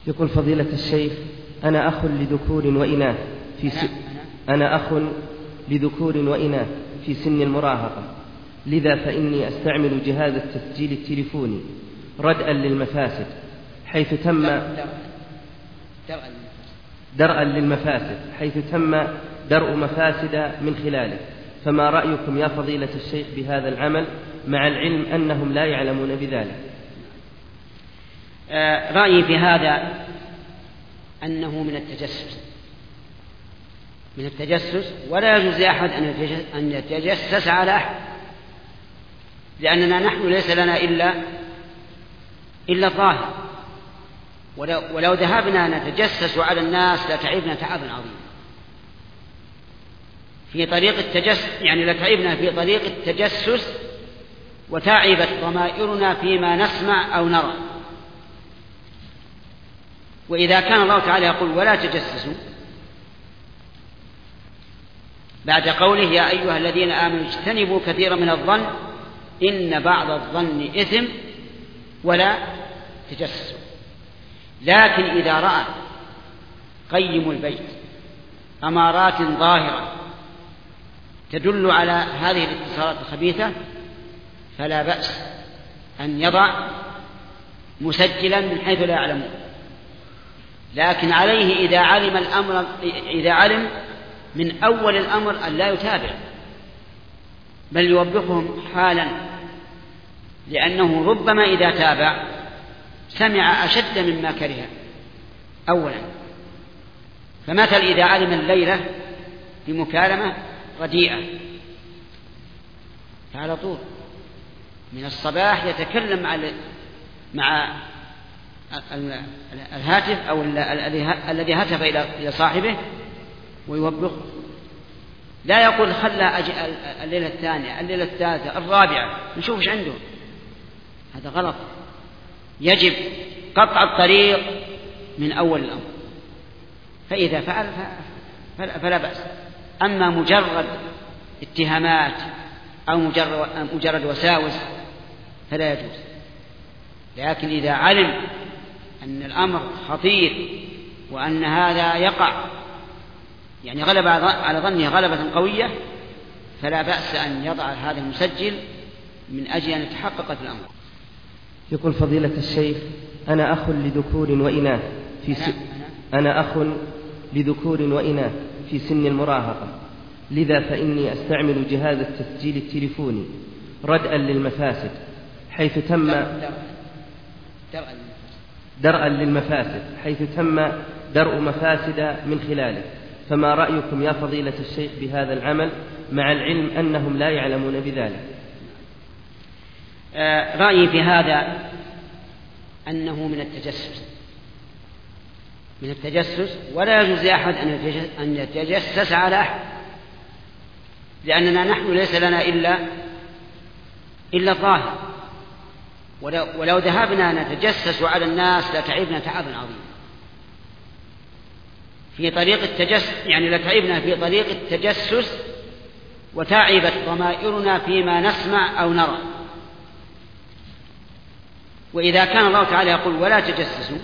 يقول فضيلة الشيخ: أنا أخ لذكور وإناث في سن المراهقة، لذا فإني أستعمل جهاز التسجيل التليفوني ردءا للمفاسد، حيث تم درء مفاسد من خلاله، فما رأيكم يا فضيلة الشيخ بهذا العمل، مع العلم أنهم لا يعلمون بذلك؟ رأيي في هذا أنه من التجسس، ولا يجوز لأحد أن يتجسس على أحد، لأننا نحن ليس لنا إلا الظاهر، ولو ذهبنا نتجسس على الناس لتعبنا تعبا عظيما في طريق التجسس، يعني لتعبنا في طريق التجسس وتعبت ضمائرنا فيما نسمع أو نرى. وإذا كان الله تعالى يقول ولا تجسسوا بعد قوله يا أيها الذين آمنوا اجتنبوا كثيرا من الظن إن بعض الظن إثم ولا تجسسوا، لكن إذا رأى قيم البيت أمارات ظاهرة تدل على هذه الاتصالات الخبيثة فلا بأس أن يضع مسجلا من حيث لا يعلمون، لكن عليه إذا علم من أول الأمر أن لا يتابع، بل يوبخهم حالا، لأنه ربما إذا تابع سمع أشد مما كره أولا. فمثل إذا علم الليلة بمكالمة رديئة فعلى طول من الصباح يتكلم مع الهاتف أو الذي هتف إلى صاحبه ويوبخه، لا يقول خلى أجي الليلة الثانية الليلة الثالثة الرابعة نشوف ايش عنده. هذا غلط، يجب قطع الطريق من أول الأمر، فإذا فعل فلا بأس. أما مجرد اتهامات أو مجرد وساوس فلا يجوز، لكن إذا علم أن الأمر خطير وأن هذا يقع يعني غلب على ظنه غلبة قوية فلا بأس أن يضع هذا المسجل من أجل أن يتحقق الأمر. يقول فضيلة الشيخ: أنا أخ لذكور وإناث في سن المراهقة، لذا فإني أستعمل جهاز التسجيل التليفوني ردءا للمفاسد، حيث تم درء مفاسد من خلاله، فما رأيكم يا فضيلة الشيخ بهذا العمل، مع العلم أنهم لا يعلمون بذلك؟ رأيي في هذا أنه من التجسس، ولا يجوز لأحد أن يتجسس على أحد، لأننا نحن ليس لنا إلا الظاهر، ولو ذهبنا نتجسس على الناس لتعبنا تعبا عظيما في طريق التجسس، يعني لتعبنا في طريق التجسس وتعبت ضمائرنا فيما نسمع أو نرى. وإذا كان الله تعالى يقول ولا تجسسوا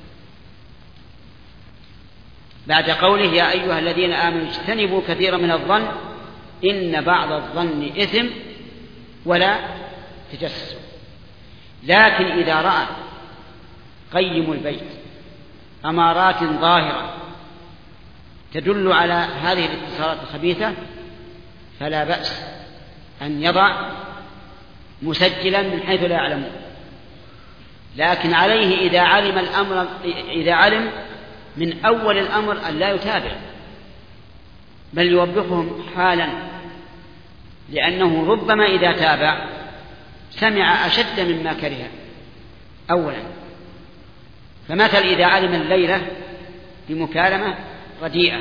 بعد قوله يا أيها الذين آمنوا اجتنبوا كثيرا من الظن إن بعض الظن إثم ولا تجسسوا، لكن إذا رأى قيم البيت أمارات ظاهرة تدل على هذه الاتصالات الخبيثة فلا بأس أن يضع مسجلا من حيث لا يعلمون، لكن عليه إذا علم من أول الأمر أن لا يتابع، بل يوبخهم حالا، لأنه ربما إذا تابع سمع أشد مما كره أولا. فمثل إذا علم الليلة بمكالمة رديئة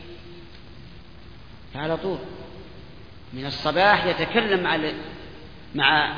فعلى طول من الصباح يتكلم مع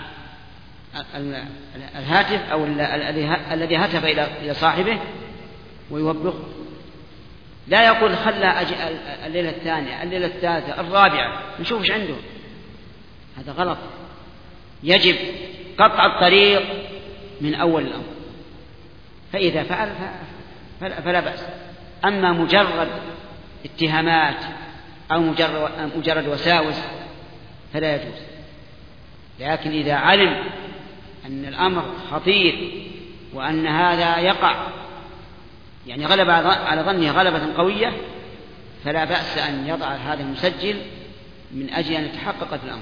الهاتف أو الذي هتف إلى صاحبه ويوبخه، لا يقول خلى أجي الليلة الثانية الليلة الثالثة الرابعة نشوف ايش عنده. هذا غلط، يجب قطع الطريق من أول الأمر، فإذا فعل فلا بأس. أما مجرد اتهامات أو مجرد وساوس فلا يجوز. لكن إذا علم أن الأمر خطير وأن هذا يقع يعني غلب على ظنه غلبة قوية فلا بأس أن يضع هذا المسجل من أجل أن يتحقق في الأمر.